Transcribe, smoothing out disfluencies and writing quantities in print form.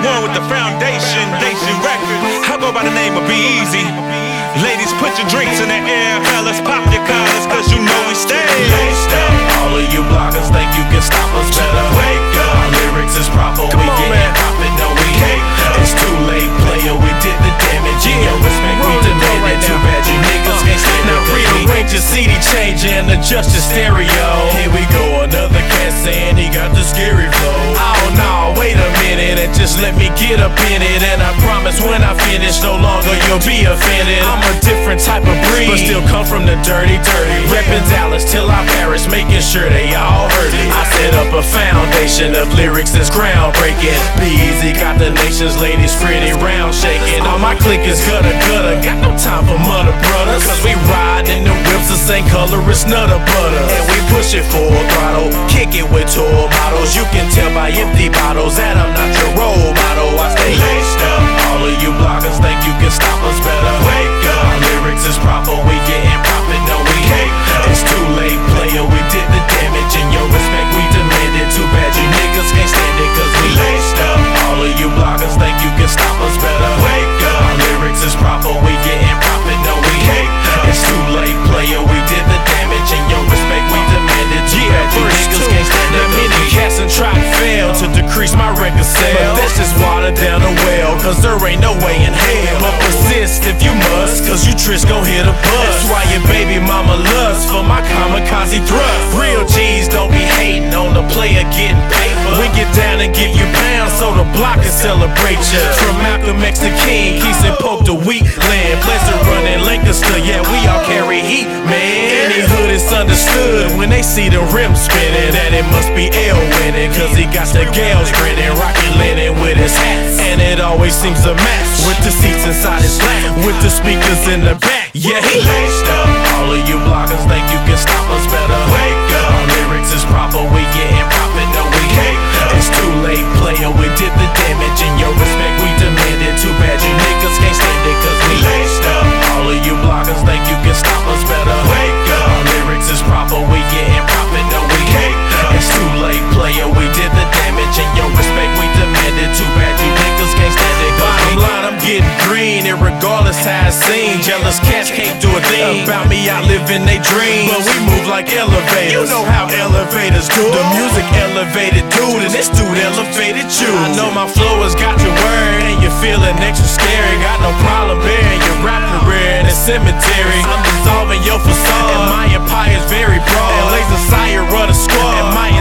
one with the foundation, Nation Records. I go by the name of B-Easy. Ladies, put your drinks in the air, fellas, pop your collars, cause you know we stay laced up. All of you bloggers think you can stop us, better wake up. Our lyrics is proper, we getting poppin', no we hate. It's too late, player, we did the damage. In your respect, we demanded. Too bad you niggas can't stand it. Now rearrange your CD change and adjust your stereo. Here we go, another cat saying he got the scary flow. Oh no, wait a minute and just let me get up in it. And I promise when I finish, no longer you'll be offended. I'm a different type of breed, but still come from the dirty. Reppin' Dallas till I perish, making sure they all heard it. I set up a foundation of lyrics that's groundbreaking. B-Easy got the nation's ladies pretty round shaking. All my clique is gutter, got no time for mother brothers. Cause we ride in the whips the same color as nutter butter. And we push it full throttle, kick it with tour models. You can tell by empty bottles that I'm not your role model. I stay laced up. All of you bloggers think you can stop us, better wake up. Our lyrics is proper, we getting profit, no we hate. It's too late, player, we did the damage. In your respect, we demanded. Too bad you niggas can't stand it, cause we laced up. All of you bloggers think you can stop us, better wake up. Our lyrics is proper, we getting profit, no we hate. It's too late, player, we did the damage. In your respect, we demanded. Too bad you niggas can't stand it. Many cats and tried to fail to decrease my record sale, but that's just water down the well, cause there ain't no way in hell. But persist if you must, cause you tricks gon' hit a bus. That's why your baby mama loves for my kamikaze thrust. Real G's don't be hating on the player getting paper. We get down and give you pounds so the block can celebrate ya. From Malcolm X to King, Keys and Pope to Wheatland, Pleasant Run and Lancaster, yeah we all carry heat, man. Any hood is understood when they see the rim spinning, that it must be L winning, cause he got the gals grinning, rockin' linen with his hats, and it always seems to match with the seats inside his lap, with the speakers in the back. Yeah, he laced up. All of you bloggers think you can stop us, better wake up. Our lyrics is proper, we getting profit, no we hate. It's too late, player, we did the damage. In your respect, we demanded. Too bad you niggas can't stand it, cause we laced up. All of you bloggers think you can stop us, better wake up. Our lyrics is proper, we getting profit, no we hate. It's too late, player, we did the damage. In your respect, we demanded. Too bad you niggas can't stand it. Bottom line, I'm getting green, and regardless how it seems, jealous cats can't do a thing about me, I live in they dreams. But we move like elevators, you know how elevators do. The music elevated dude, and this dude elevated you. I know my flow has got you worried, and you're feeling extra scary. Got no problem burying your rap career in a cemetery. I'm dissolving your facade, and my empire's very broad. And Laser Sire run a squad, and my